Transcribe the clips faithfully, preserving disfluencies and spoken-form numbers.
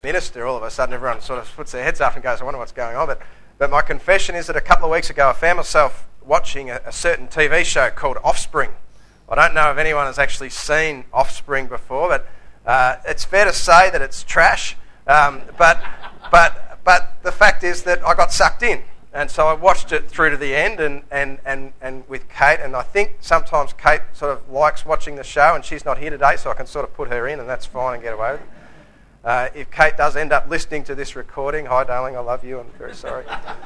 minister, all of a sudden everyone sort of puts their heads up and goes, I wonder what's going on. But, but my confession is that a couple of weeks ago I found myself watching a, a certain T V show called Offspring. I don't know if anyone has actually seen Offspring before, but uh, it's fair to say that it's trash. Um, but, but, but the fact is that I got sucked in. And so I watched it through to the end and, and, and, and with Kate, and I think sometimes Kate sort of likes watching the show, and she's not here today, so I can sort of put her in, and that's fine and get away with it. Uh, if Kate does end up listening to this recording, hi darling, I love you, I'm very sorry.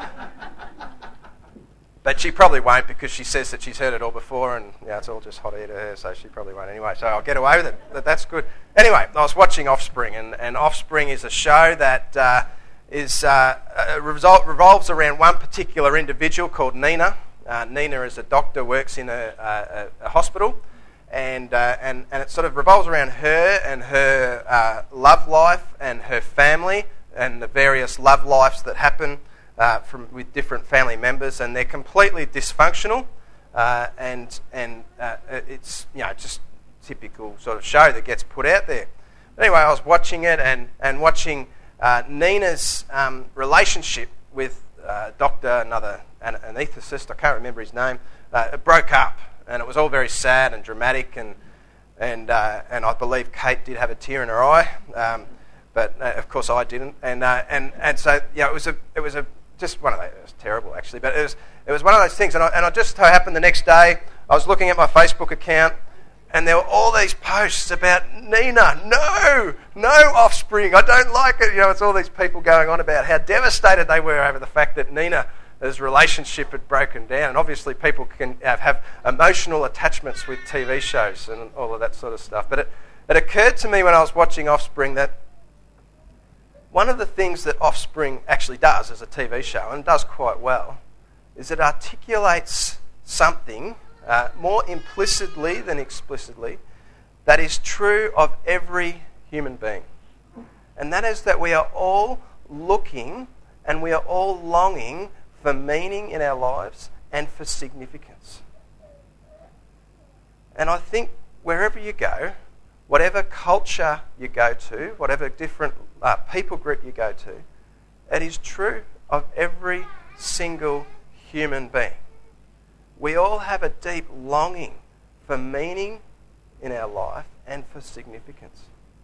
But she probably won't, because she says that she's heard it all before, and yeah, it's all just hot air to her, so she probably won't anyway, so I'll get away with it, but that's good. Anyway, I was watching Offspring, and, and Offspring is a show that uh, is uh, a result, revolves around one particular individual called Nina. Uh, Nina is a doctor, works in a, a, a hospital, And, uh, and and it sort of revolves around her and her uh, love life and her family and the various love lives that happen uh, from with different family members, and they're completely dysfunctional, uh, and and uh, it's you know just typical sort of show that gets put out there. But anyway, I was watching it and and watching uh, Nina's um, relationship with uh, Doctor another an- anaesthetist, I can't remember his name. Uh, it broke up. And it was all very sad and dramatic, and and uh, and I believe Kate did have a tear in her eye, um, but uh, of course I didn't. And uh, and and so yeah, it was a it was a just one of those. It was terrible actually, but it was it was one of those things. And I and I just so happened the next day I was looking at my Facebook account, and there were all these posts about Nina. No, no Offspring. I don't like it. You know, it's all these people going on about how devastated they were over the fact that Nina. His relationship had broken down, and obviously people can have, have emotional attachments with T V shows and all of that sort of stuff. But it, it occurred to me when I was watching Offspring that one of the things that Offspring actually does as a T V show, and does quite well, is it articulates something uh, more implicitly than explicitly that is true of every human being. And that is that we are all looking and we are all longing for meaning in our lives and for significance. And I think wherever you go, whatever culture you go to, whatever different uh, people group you go to, it is true of every single human being. We all have a deep longing for meaning in our life and for significance.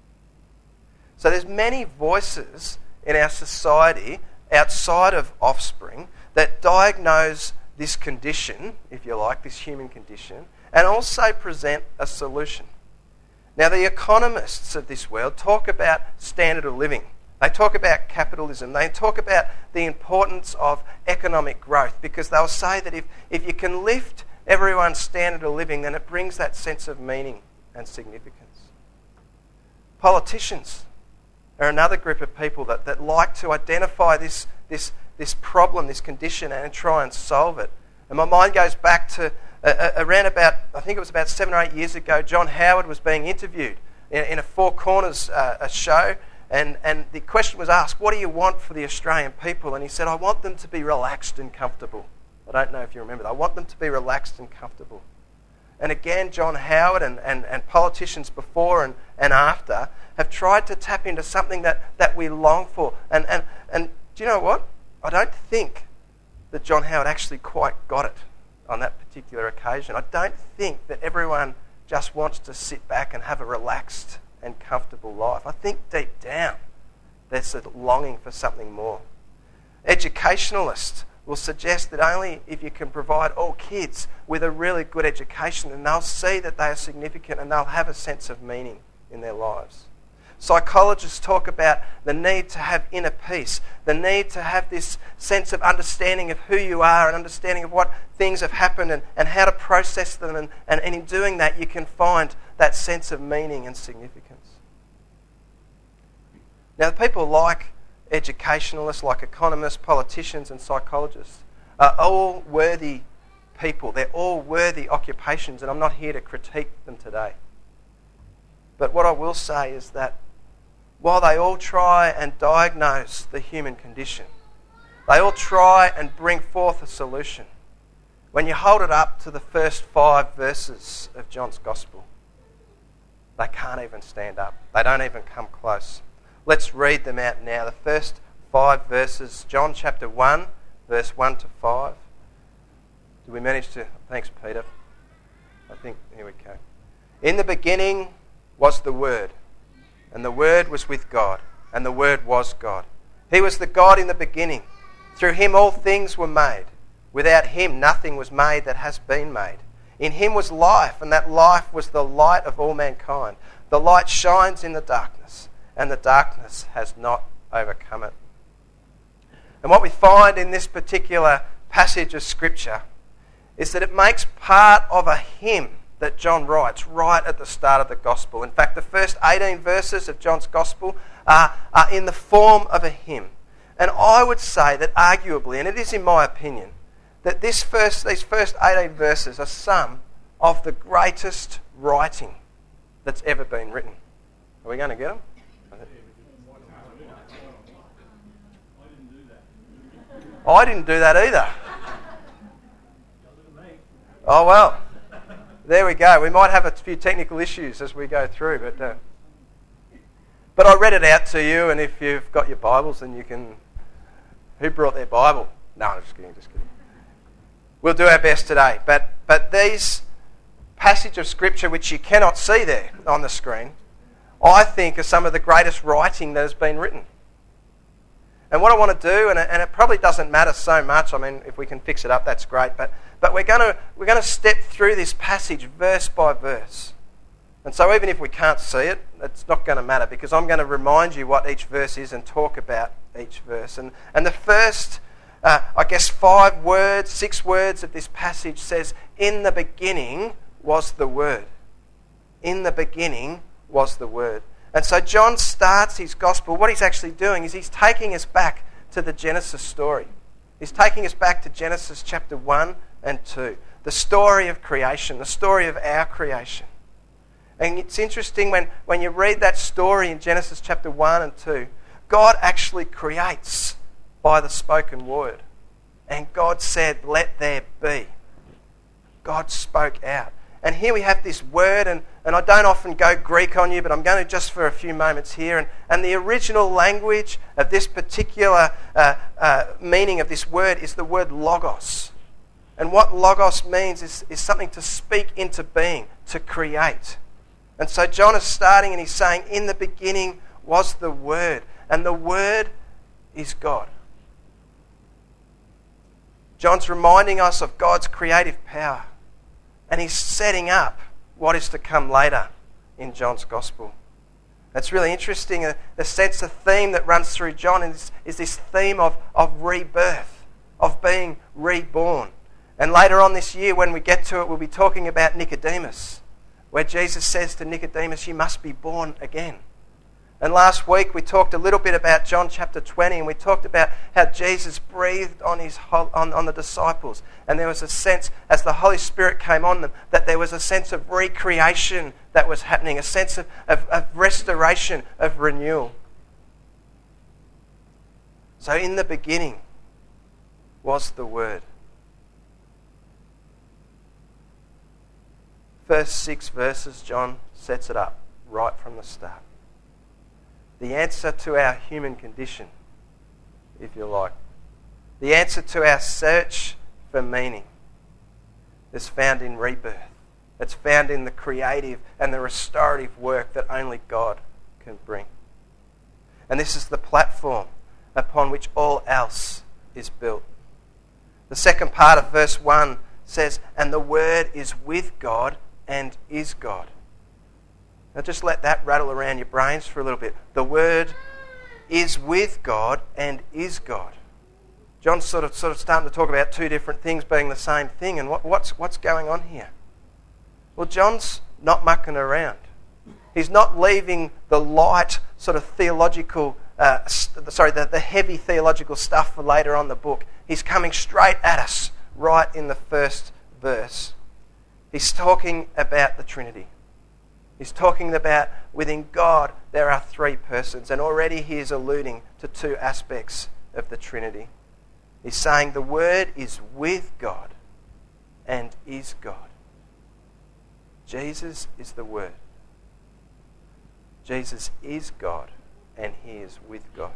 So there's many voices in our society outside of Offspring that diagnose this condition, if you like, this human condition, and also present a solution. Now, the economists of this world talk about standard of living. They talk about capitalism. They talk about the importance of economic growth, because they'll say that if, if you can lift everyone's standard of living, then it brings that sense of meaning and significance. Politicians are another group of people that, that like to identify this, this, this problem, this condition, and try and solve it. And my mind goes back to uh, around about, I think it was about seven or eight years ago, John Howard was being interviewed in, in a Four Corners uh, a show, and, and the question was asked, what do you want for the Australian people? And he said, I want them to be relaxed and comfortable. I don't know if you remember that. I want them to be relaxed and comfortable. And again, John Howard and, and, and politicians before and, and after have tried to tap into something that, that we long for. And, and, and do you know what? I don't think that John Howard actually quite got it on that particular occasion. I don't think that everyone just wants to sit back and have a relaxed and comfortable life. I think deep down there's a longing for something more. Educationalists will suggest that only if you can provide all kids with a really good education, and they'll see that they are significant and they'll have a sense of meaning in their lives. Psychologists talk about the need to have inner peace, the need to have this sense of understanding of who you are and understanding of what things have happened and, and how to process them, and, and, and in doing that you can find that sense of meaning and significance. Now, the people like educationalists, like economists, politicians and psychologists are all worthy people. They're all worthy occupations, and I'm not here to critique them today. But what I will say is that while they all try and diagnose the human condition, they all try and bring forth a solution, when you hold it up to the first five verses of John's Gospel, they can't even stand up. They don't even come close. let's read them out now. The first five verses, John chapter one, verse one to five. Did we manage to... Thanks, Peter. I think... Here we go. In the beginning was the Word, and the Word was with God, and the Word was God. He was the God in the beginning. Through him all things were made. Without him nothing was made that has been made. In him was life, and that life was the light of all mankind. The light shines in the darkness, and the darkness has not overcome it. And what we find in this particular passage of Scripture is that it makes part of a hymn that John writes right at the start of the Gospel. In fact, the first eighteen verses of John's Gospel are, are in the form of a hymn. And I would say that arguably, and it is in my opinion, that this first, these first eighteen verses are some of the greatest writing that's ever been written. Are we going to get them? I didn't do that either. Oh well, there we go. We might have a few technical issues as we go through, but uh, but I read it out to you, and if you've got your Bibles, then you can... Who brought their Bible? No, I'm just kidding, just kidding. We'll do our best today, but but these passages of Scripture, which you cannot see there on the screen, I think are some of the greatest writing that has been written. And what I want to do, and it, and it probably doesn't matter so much, I mean, if we can fix it up, that's great, but but we're going to we're going to step through this passage verse by verse. And so even if we can't see it, it's not going to matter, because I'm going to remind you what each verse is and talk about each verse. And and the first, uh, I guess, five words, six words of this passage says, "In the beginning was the Word." In the beginning was the Word. And so John starts his gospel. What he's actually doing is he's taking us back to the Genesis story. He's taking us back to Genesis chapter one and two. The story of creation, the story of our creation. And it's interesting when, when you read that story in Genesis chapter one and two, God actually creates by the spoken word. And God said, "Let there be." God spoke out. And here we have this word, and, and I don't often go Greek on you, but I'm going to just for a few moments here. And, and the original language of this particular uh, uh, meaning of this word is the word logos. And what logos means is, is something to speak into being, to create. And so John is starting and he's saying, in the beginning was the Word, and the Word is God. John's reminding us of God's creative power. And he's setting up what is to come later in John's Gospel. It's really interesting. A, a sense, a theme that runs through John is, is this theme of, of rebirth, of being reborn. And later on this year, when we get to it, we'll be talking about Nicodemus, where Jesus says to Nicodemus, "You must be born again." And last week we talked a little bit about John chapter twenty, and we talked about how Jesus breathed on his on, on the disciples. And there was a sense, as the Holy Spirit came on them, that there was a sense of recreation that was happening, a sense of, of, of restoration, of renewal. So in the beginning was the Word. First six verses, John sets it up right from the start. The answer to our human condition, if you like. The answer to our search for meaning is found in rebirth. It's found in the creative and the restorative work that only God can bring. And this is the platform upon which all else is built. The second part of verse one says, "And the Word is with God and is God." Now just let that rattle around your brains for a little bit. The Word is with God and is God. John's sort of sort of starting to talk about two different things being the same thing. And what, what's what's going on here? Well, John's not mucking around. He's not leaving the light sort of theological, uh, st- sorry, the, the heavy theological stuff for later on in the book. He's coming straight at us right in the first verse. He's talking about the Trinity. He's talking about within God there are three persons, and already he is alluding to two aspects of the Trinity. He's saying the Word is with God and is God. Jesus is the Word. Jesus is God and he is with God.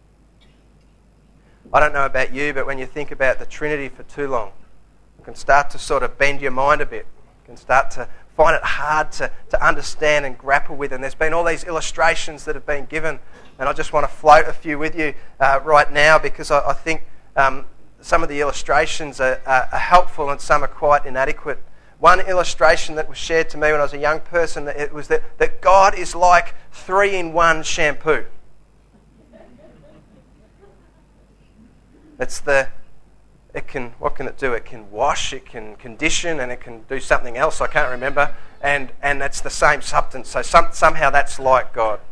I don't know about you, but when you think about the Trinity for too long, you can start to sort of bend your mind a bit. You can start to find it hard to, to understand and grapple with. And there's been all these illustrations that have been given, and I just want to float a few with you uh, right now, because I, I think um, some of the illustrations are, are, are helpful and some are quite inadequate. One illustration that was shared to me when I was a young person, it was that, that God is like three-in-one shampoo. It's the, it can, what can it do? It can wash, it can condition, and it can do something else, I can't remember, and, and it's the same substance, so some, somehow that's like God.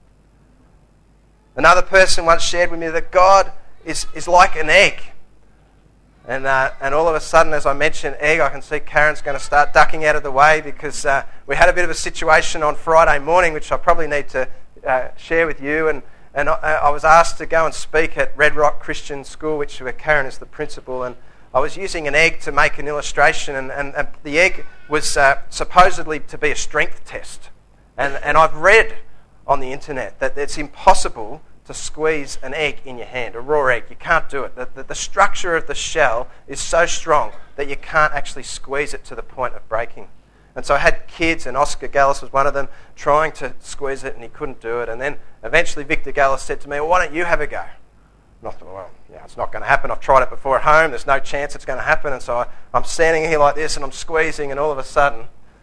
Another person once shared with me that God is, is like an egg. And uh, and all of a sudden, as I mentioned egg, I can see Karen's going to start ducking out of the way, because uh, we had a bit of a situation on Friday morning, which I probably need to uh, share with you. And, and I, I was asked to go and speak at Red Rock Christian School, which where Karen is the principal. And I was using an egg to make an illustration, and, and, and the egg was uh, supposedly to be a strength test. And, and I've read on the internet that it's impossible to squeeze an egg in your hand, a raw egg. You can't do it. The, the, the structure of the shell is so strong that you can't actually squeeze it to the point of breaking. And so I had kids, and Oscar Gallus was one of them, trying to squeeze it, and he couldn't do it. And then eventually Victor Gallus said to me, well, why don't you have a go? And I thought, well, yeah, it's not going to happen. I've tried it before at home. There's no chance it's going to happen. And so I, I'm standing here like this, and I'm squeezing, and all of a sudden,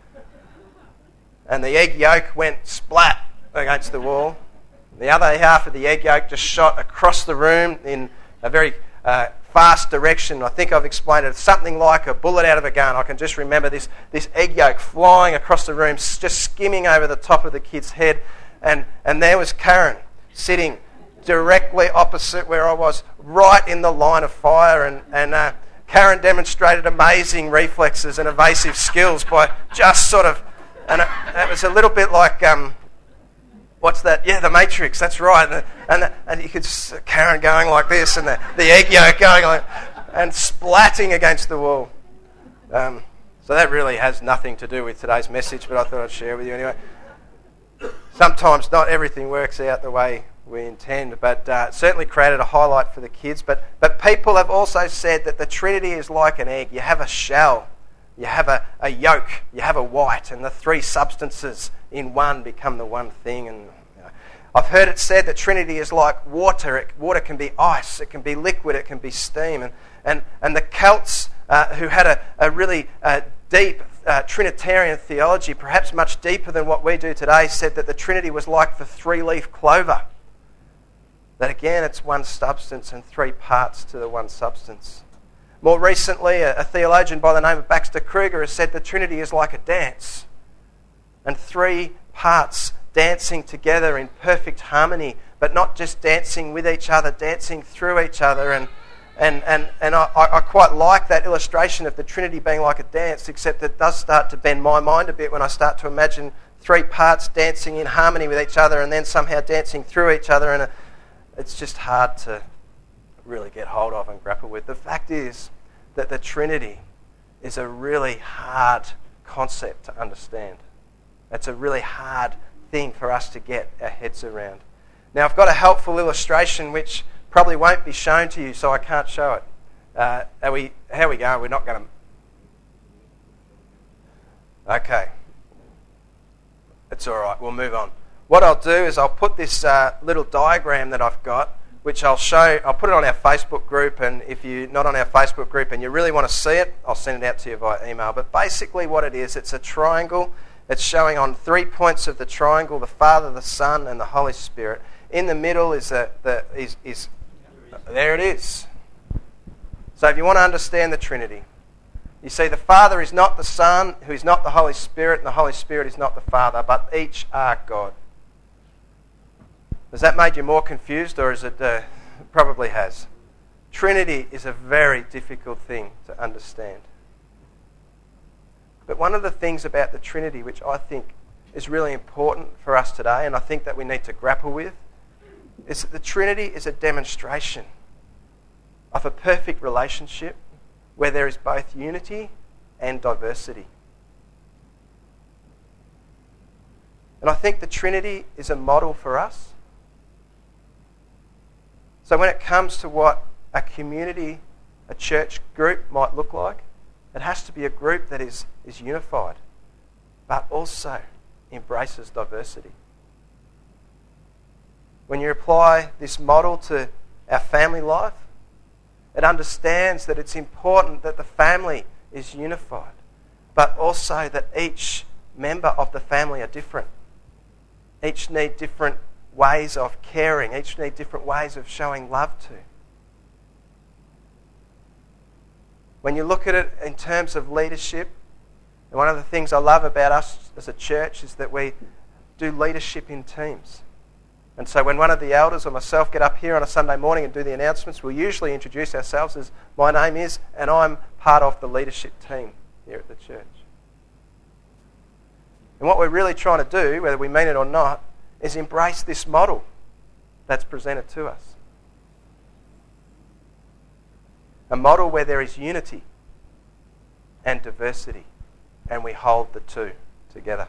and the egg yolk went splat against the wall. The other half of the egg yolk just shot across the room in a very uh, fast direction. I think I've explained it. It's something like a bullet out of a gun. I can just remember this, this egg yolk flying across the room, just skimming over the top of the kid's head. And, and there was Karen sitting directly opposite where I was, right in the line of fire. And, and uh, Karen demonstrated amazing reflexes and evasive skills by just sort of... And it, it was a little bit like... Um, What's that? Yeah, the Matrix, that's right. And, the, and, the, and you could see Karen going like this, and the, the egg yolk going like, and splatting against the wall. Um, so that really has nothing to do with today's message, but I thought I'd share with you anyway. Sometimes not everything works out the way we intend, but uh, it certainly created a highlight for the kids. But, but people have also said that the Trinity is like an egg. You have a shell, you have a, a yolk, you have a white, and the three substances in one become the one thing. And you know, I've heard it said that Trinity is like water. It, water can be ice, it can be liquid, it can be steam. And and, and the Celts, uh, who had a, a really uh, deep uh, Trinitarian theology, perhaps much deeper than what we do today, said that the Trinity was like the three-leaf clover. That again, it's one substance and three parts to the one substance. More recently, a, a theologian by the name of Baxter Kruger has said the Trinity is like a dance, and three parts dancing together in perfect harmony, but not just dancing with each other, dancing through each other. And and and, and I, I quite like that illustration of the Trinity being like a dance, except it does start to bend my mind a bit when I start to imagine three parts dancing in harmony with each other and then somehow dancing through each other, and it's just hard to really get hold of and grapple with. The fact is that the Trinity is a really hard concept to understand. It's a really hard thing for us to get our heads around. Now, I've got a helpful illustration which probably won't be shown to you, so I can't show it. Uh, are we, how are we going? We're not going to... Okay. It's all right. We'll move on. What I'll do is I'll put this uh, little diagram that I've got, which I'll show, I'll put it on our Facebook group, and if you're not on our Facebook group and you really want to see it, I'll send it out to you via email. But basically what it is, it's a triangle. It's showing on three points of the triangle, the Father, the Son, and the Holy Spirit. In the middle is, a, the, is, is there it is. So if you want to understand the Trinity, you see the Father is not the Son, who is not the Holy Spirit, and the Holy Spirit is not the Father, but each are God. Has that made you more confused, or is it uh, probably has? Trinity is a very difficult thing to understand. But one of the things about the Trinity which I think is really important for us today, and I think that we need to grapple with, is that the Trinity is a demonstration of a perfect relationship where there is both unity and diversity. And I think the Trinity is a model for us. So when it comes to what a community, a church group might look like, it has to be a group that is, is unified, but also embraces diversity. When you apply this model to our family life, it understands that it's important that the family is unified, but also that each member of the family are different. Each need different ways of caring. Each need different ways of showing love to. When you look at it in terms of leadership, and one of the things I love about us as a church is that we do leadership in teams. And so when one of the elders or myself get up here on a Sunday morning and do the announcements, we'll usually introduce ourselves as, my name is, and I'm part of the leadership team here at the church. And what we're really trying to do, whether we mean it or not, is embrace this model that's presented to us. A model where there is unity and diversity, and we hold the two together.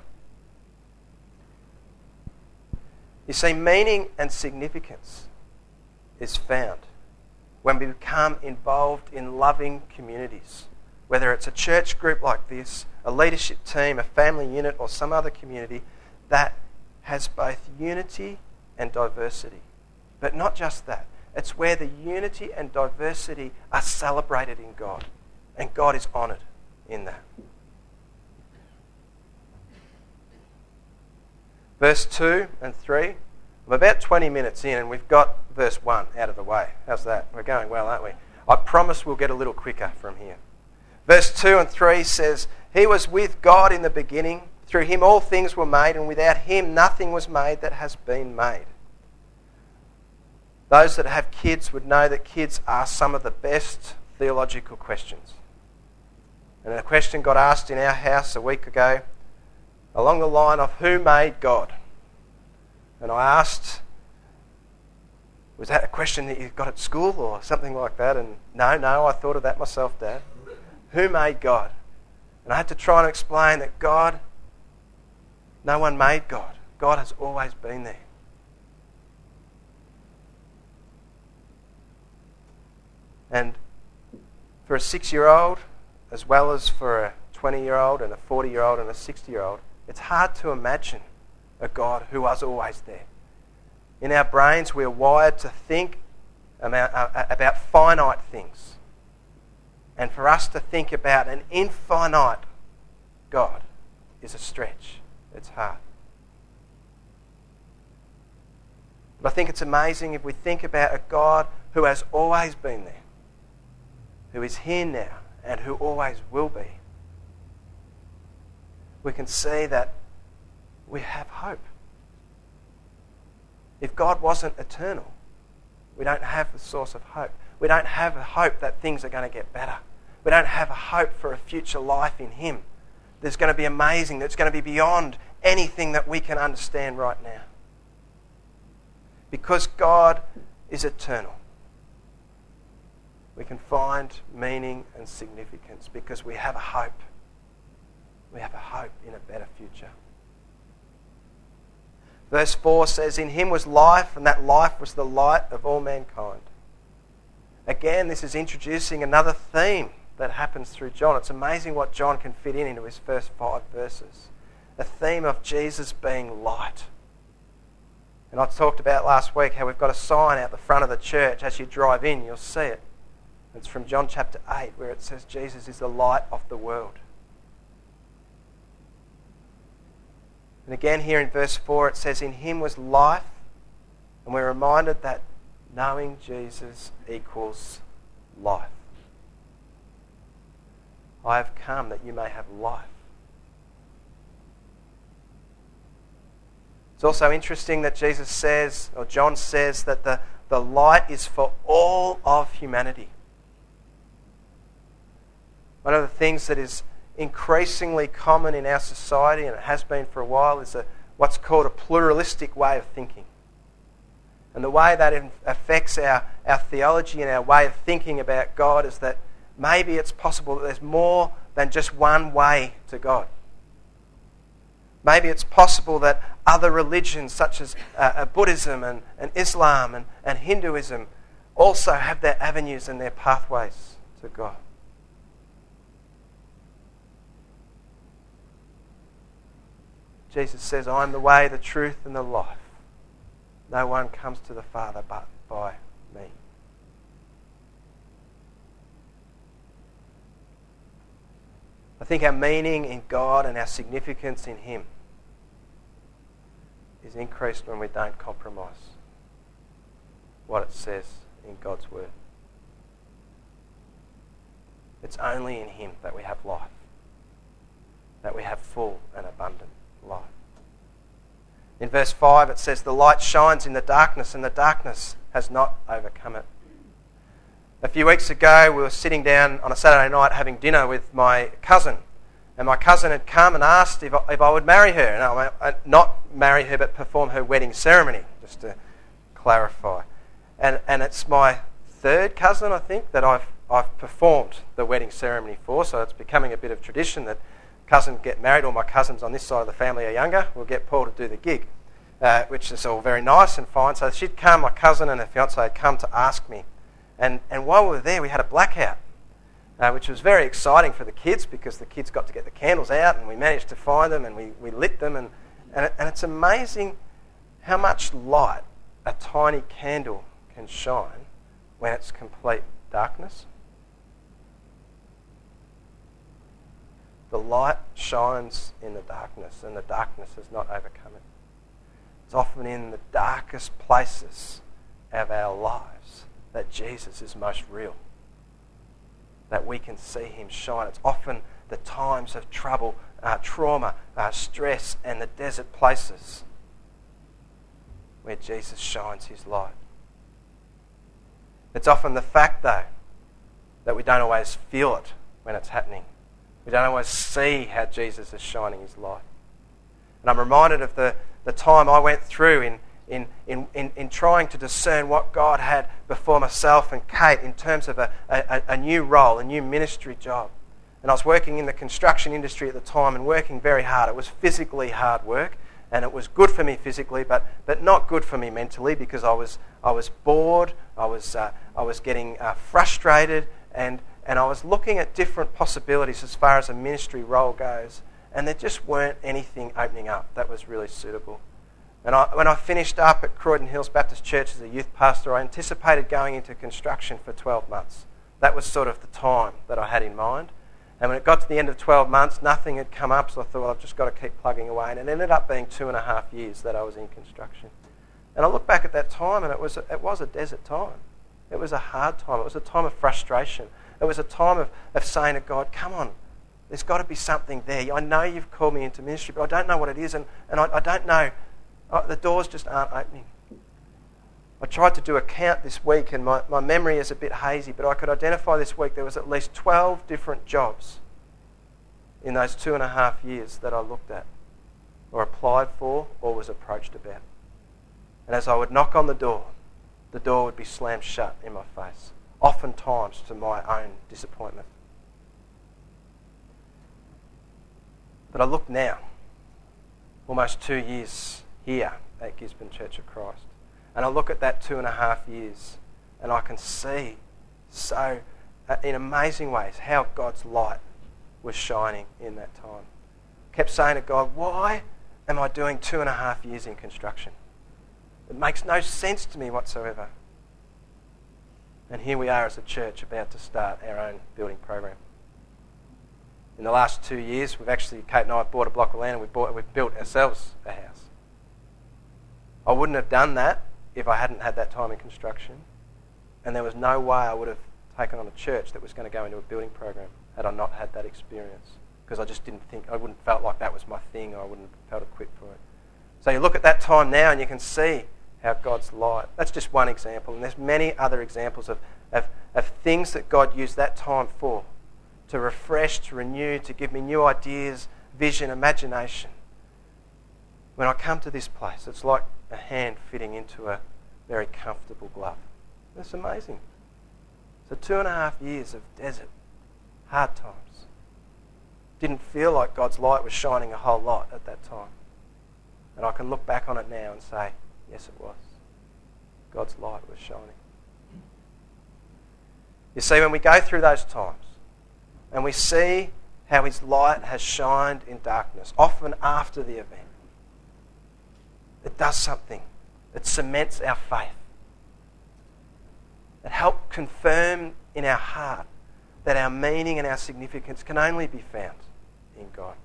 You see, meaning and significance is found when we become involved in loving communities, whether it's a church group like this, a leadership team, a family unit, or some other community that has both unity and diversity. But not just that. It's where the unity and diversity are celebrated in God, and God is honoured in that. Verse two and three. I'm about twenty minutes in and we've got verse one out of the way. How's that? We're going well, aren't we? I promise we'll get a little quicker from here. Verse two and three says, He was with God in the beginning. Through Him all things were made, and without Him nothing was made that has been made. Those that have kids would know that kids ask some of the best theological questions. And a question got asked in our house a week ago along the line of, who made God? And I asked, was that a question that you got at school or something like that? And no, no, I thought of that myself, Dad. Who made God? And I had to try and explain that God, no one made God. God has always been there. And for a six-year-old, as well as for a twenty-year-old and a forty-year-old and a sixty-year-old, it's hard to imagine a God who was always there. In our brains, we are wired to think about, uh, about finite things. And for us to think about an infinite God is a stretch. It's hard. But I think it's amazing if we think about a God who has always been there, who is here now, and who always will be. We can see that we have hope. If God wasn't eternal, we don't have the source of hope. We don't have a hope that things are going to get better. We don't have a hope for a future life in Him that's going to be amazing, that's going to be beyond anything that we can understand right now. Because God is eternal, we can find meaning and significance because we have a hope. We have a hope in a better future. Verse four says, In Him was life, and that life was the light of all mankind. Again, this is introducing another theme that happens through John. It's amazing what John can fit in into his first five verses. A theme of Jesus being light. And I talked about last week how we've got a sign out the front of the church. As you drive in, you'll see it. It's from John chapter eight, where it says Jesus is the light of the world. And again here in verse four it says, In Him was life, and we're reminded that knowing Jesus equals life. I have come that you may have life. It's also interesting that Jesus says, or John says, that the, the light is for all of humanity. One of the things that is increasingly common in our society, and it has been for a while, is a, what's called a pluralistic way of thinking. And the way that it affects our, our theology and our way of thinking about God is that maybe it's possible that there's more than just one way to God. Maybe it's possible that other religions such as uh, Buddhism and, and Islam and, and Hinduism also have their avenues and their pathways to God. Jesus says, I am the way, the truth, and the life. No one comes to the Father but by me. I think our meaning in God and our significance in Him is increased when we don't compromise what it says in God's Word. It's only in Him that we have life, that we have full and abundant life. In verse five it says, the light shines in the darkness and the darkness has not overcome it. A few weeks ago we were sitting down on a Saturday night having dinner with my cousin, and my cousin had come and asked if I, if I would marry her. No, I, not marry her but perform her wedding ceremony, just to clarify. And and it's my third cousin, I think, that I've I've performed the wedding ceremony for, so it's becoming a bit of tradition that cousins get married. All my cousins on this side of the family are younger. We'll get Paul to do the gig, uh, which is all very nice and fine. So she'd come, my cousin and her fiancé had come to ask me. And, and while we were there, we had a blackout, uh, which was very exciting for the kids because the kids got to get the candles out and we managed to find them and we, we lit them. And, and, it, and it's amazing how much light a tiny candle can shine when it's complete darkness. The light shines in the darkness, and the darkness has not overcome it. It's often in the darkest places of our lives that Jesus is most real, that we can see Him shine. It's often the times of trouble, uh, trauma, uh, stress, and the desert places where Jesus shines His light. It's often the fact, though, that we don't always feel it when it's happening. We don't always see how Jesus is shining His light. And I'm reminded of the, the time I went through in, in, in, in, in trying to discern what God had before myself and Kate in terms of a, a, a new role, a new ministry job. And I was working in the construction industry at the time and working very hard. It was physically hard work, and it was good for me physically, but, but not good for me mentally because I was I was bored, I was uh, I was getting uh, frustrated, and And I was looking at different possibilities as far as a ministry role goes, and there just weren't anything opening up that was really suitable. And I, when I finished up at Croydon Hills Baptist Church as a youth pastor, I anticipated going into construction for twelve months. That was sort of the time that I had in mind. And when it got to the end of twelve months, nothing had come up, so I thought, well, I've just got to keep plugging away. And it ended up being two and a half years that I was in construction. And I look back at that time, and it was a, it was a desert time. It was a hard time. It was a time of frustration. It was a time of, of saying to God, come on, there's got to be something there. I know you've called me into ministry, but I don't know what it is, and, and I, I don't know. Uh, the doors just aren't opening. I tried to do a count this week, and my, my memory is a bit hazy, but I could identify this week there was at least twelve different jobs in those two and a half years that I looked at, or applied for, or was approached about. And as I would knock on the door, the door would be slammed shut in my face. Oftentimes to my own disappointment. But I look now, almost two years here at Gisborne Church of Christ, and I look at that two and a half years, and I can see so, uh, in amazing ways, how God's light was shining in that time. I kept saying to God, why am I doing two and a half years in construction? It makes no sense to me whatsoever. And here we are as a church about to start our own building program. In the last two years, we've actually, Kate and I have bought a block of land and we bought, we've built ourselves a house. I wouldn't have done that if I hadn't had that time in construction. And there was no way I would have taken on a church that was going to go into a building program had I not had that experience. Because I just didn't think, I wouldn't have felt like that was my thing, or I wouldn't have felt equipped for it. So you look at that time now and you can see how God's light. That's just one example, and there's many other examples of, of, of things that God used that time for, to refresh, to renew, to give me new ideas, vision, imagination. When I come to this place, it's like a hand fitting into a very comfortable glove. It's amazing. So two and a half years of desert, hard times. Didn't feel like God's light was shining a whole lot at that time. And I can look back on it now and say, yes, it was. God's light was shining. You see, when we go through those times and we see how his light has shined in darkness, often after the event, it does something. It cements our faith. It helps confirm in our heart that our meaning and our significance can only be found in God.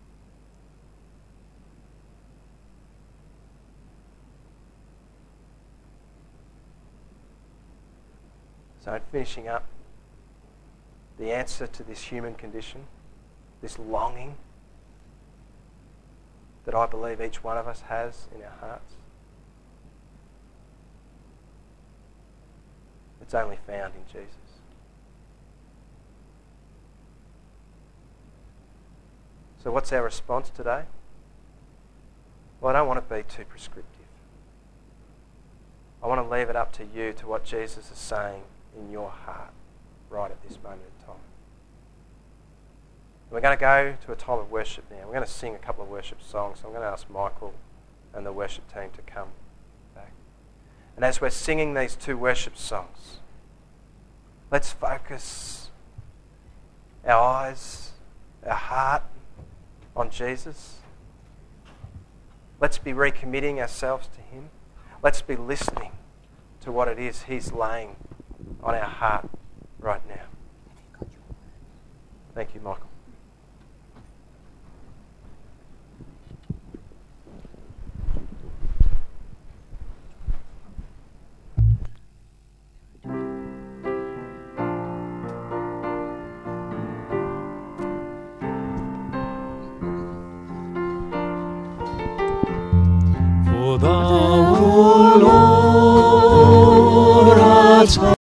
So in finishing up, the answer to this human condition, this longing that I believe each one of us has in our hearts, it's only found in Jesus. So what's our response today? Well, I don't want to be too prescriptive. I want to leave it up to you, to what Jesus is saying in your heart right at this moment in time. We're going to go to a time of worship now. We're going to sing a couple of worship songs. I'm going to ask Michael and the worship team to come back. And as we're singing these two worship songs, let's focus our eyes, our heart on Jesus. Let's be recommitting ourselves to him. Let's be listening to what it is he's laying on our heart right now. Thank you, Michael. For thou, O Lord, art